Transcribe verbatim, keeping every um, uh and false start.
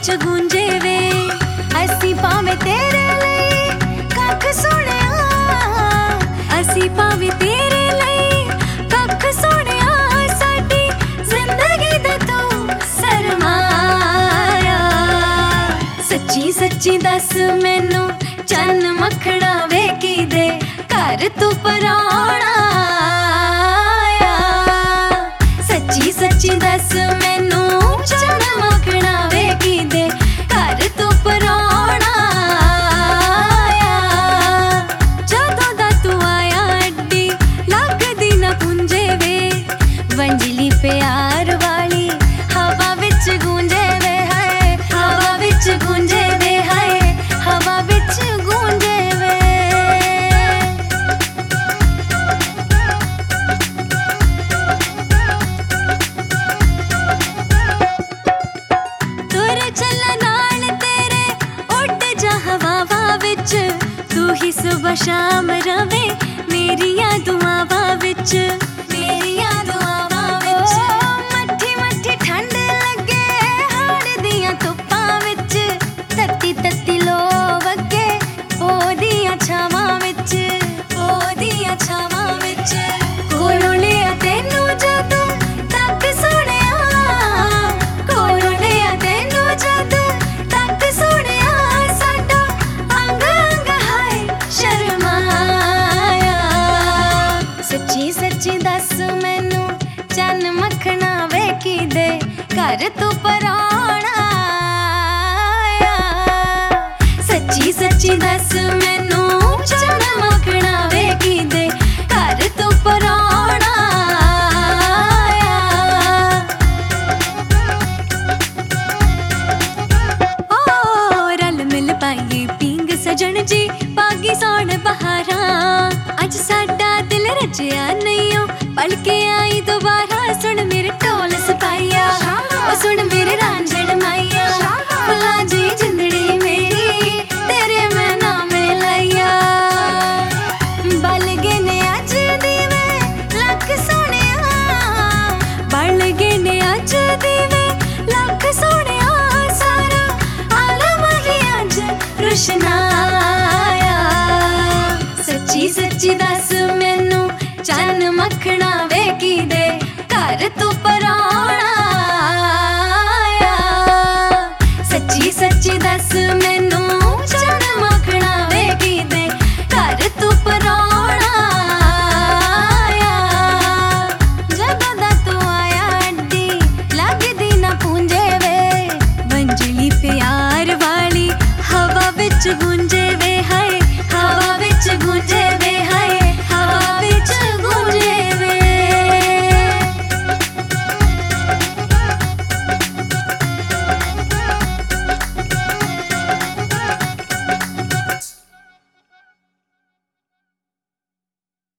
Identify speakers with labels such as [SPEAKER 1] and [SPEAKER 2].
[SPEAKER 1] विच गूंजे वे। असी भावें तेरे लई कख सोहणिया, असी भावें तेरे लई कख सोहणिया, साडी जिंदगी दा तू सरमाया। सच्ची सच्ची दस मैनू चन्न मखना वे किदे घर तू पराणा आया। सच्ची सच्ची दस मैनू चन्न मखना वे किदे घर तू पराणा आया। जदों दा तू आया अड्डी लगदी ना पुंजे वे, वंजली प्यार वाली हवा विच गूंजे वे। हाय हवा विच गूंजे वे, हाय हवा विच गूंजे वे। तुर चला नाल तेरे उड़ जा हवावां विच, तू ही सुबह शाम रवे मेरियां दुआवां विच, मेरियां दुआवां विच। मट्ठी मट्ठी ठंड लगे हाड़ दियां धुप्पां विच, तत्ती तत्ती लो वगे पो दियां छावां विच, पो दियां छावां विच। कोलों लिया तैनू जदों तक सोहणिया, कोलों लिया तैनू जदों तक सोहणिया, साडा अंग अंग हाय शर्माया। सच्ची सच्ची दस मैनू चन्न मखना वे किदे घर तू पराणा आया। सच्ची सच्ची दस मैनू चन्न मखना वे किदे घर तू पराणा आया। ओ रल मिल पाइए पींग सजन जी पागी सौण बहारां, अज साडा दिल रजिया नहीं ओ पल के आई दोबारा। सुन मेरे ढोल सपाइया, ओ सुन मेरे रांझण माइया, भुला जी जिंदड़ी मेरी तेरे मैं नामे लाइया। बल गए ने अज दीवे लख सोहणिया, बल गए ने अज दीवे लख सोहणिया, सारा आलम ही अज रुशनाया। सच्ची सच्ची दस मैनू चन्न मखना वे किदे घर तू पराणा आया। सच्ची सच्ची दस मैनू चन्न मखना वे किदे घर तू पराणा आया। जदों दा तू आया अड्डी लगदी ना पुंजे वे, वंजली प्यार वाली हवा विच गूंजे